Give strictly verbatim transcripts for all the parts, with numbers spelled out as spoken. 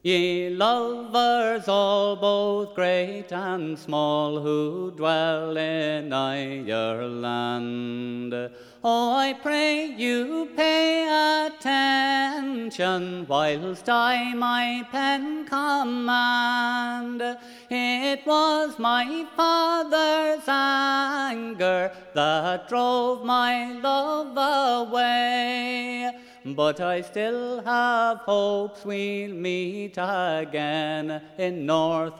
Ye lovers all, both great and small, who dwell in Ireland, oh, I pray you pay attention whilst I my pen command. It was my father's anger that drove my love away, but I still have hopes we'll meet again in North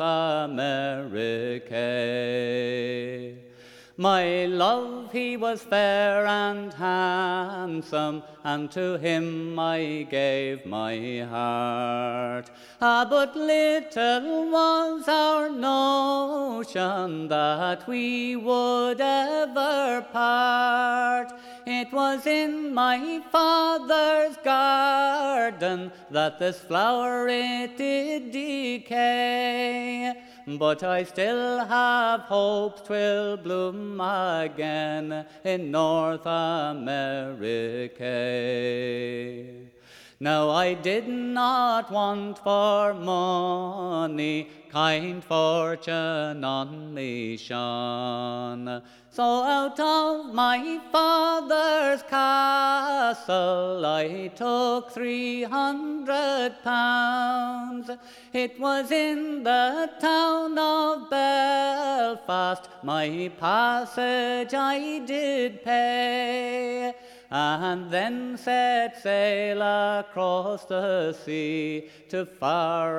America. My love, he was fair and handsome, and to him I gave my heart. Ah, but little was our notion that we would ever part. It was in my father's garden that this flower it did decay, but I still have hopes 'twill bloom again in North America. Now I did not want for money, kind fortune on me shone, so out of my father's castle I took three hundred pounds. It was in the town of Belfast my passage I did pay, and then set sail across the sea to far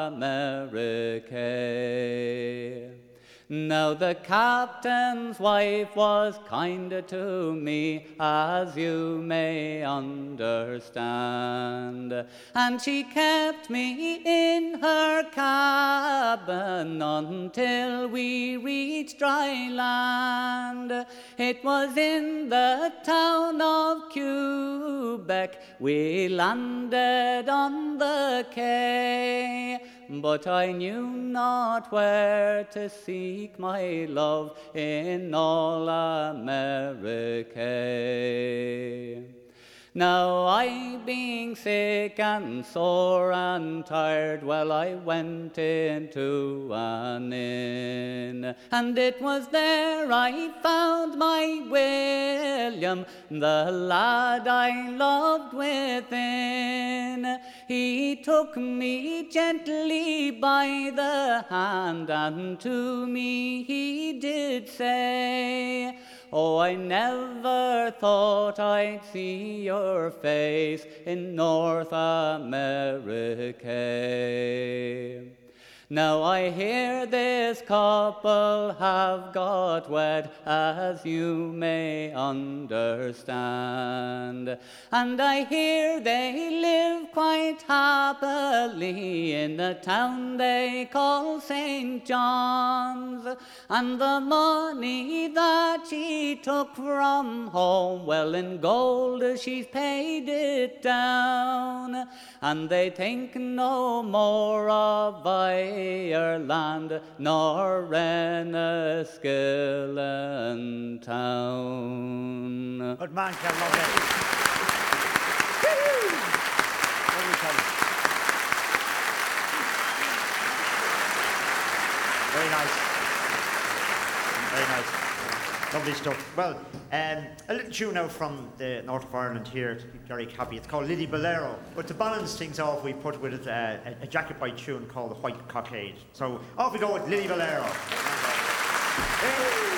America. Now the captain's wife was kinder to me, as you may understand, and she kept me in her cabin until we reached dry land. It was in the town of Quebec we landed on the quay, but I knew not where to seek my love in all America. Now I, being sick and sore and tired, well, I went into an inn, and it was there I found my William, the lad I loved within. He took me gently by the hand, and to me he did say, oh, I never thought I'd see your face in North America. Now I hear this couple have got wed, as you may understand, and I hear they live quite happily in the town they call Saint John's, and the money that she took from home, well, in gold she's paid it down, and they think no more of Ireland nor Enniskillen town. Good man, Ken, love it. Very nice. Very nice. Lovely stuff. Well, um, a little tune now from the north of Ireland here to keep Jerry happy. It's called Lily Bolero. But to balance things off, we put with it uh, a, a Jacket Bite tune called The White Cockade. So off we go with Lily Bolero. Hey.